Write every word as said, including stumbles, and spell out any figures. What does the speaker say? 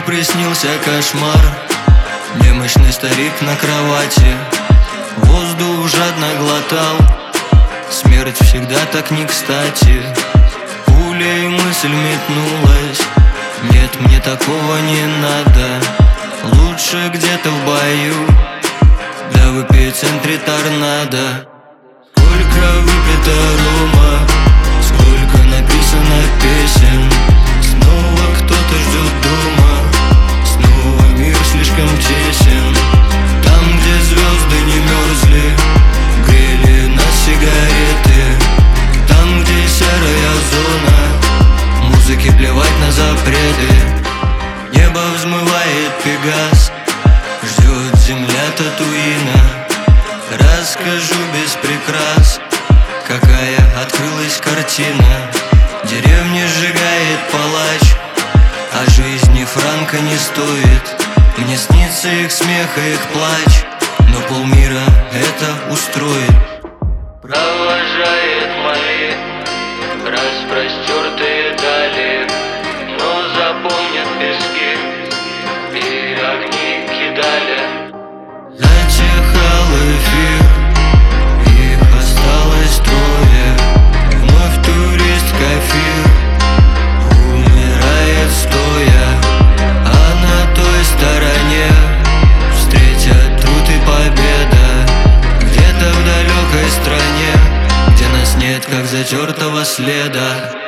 Ночью приснился кошмар. Немощный старик на кровати воздух жадно глотал. Смерть всегда так не кстати. Пулей мысль метнулась: нет, мне такого не надо. Лучше где-то в бою, да в эпицентре торнадо. Сколько выпито рома, сколько написано песен. Снова кто-то ждет дома, снова мир слишком тесен. Там, где звезды не мерзли, грели нас сигареты. Там, где серая зона, музыке плевать на запреты. Небо взмывает Пегас, ждет земля Татуина. Расскажу без прикрас, какая открылась картина. Деревни сжигает палач, а жизни франка не стоит. Мне снится их смех и их плач, но полмира это устроит. Провожает мои распростертые дали, но запомнят пески и огни кидали. Затихал эфир, их осталось трое. Вновь турист Кафир умирает стоя, а на той стороне встретят труд и победа. Где-то в далекой стране, где нас нет, как затертого следа.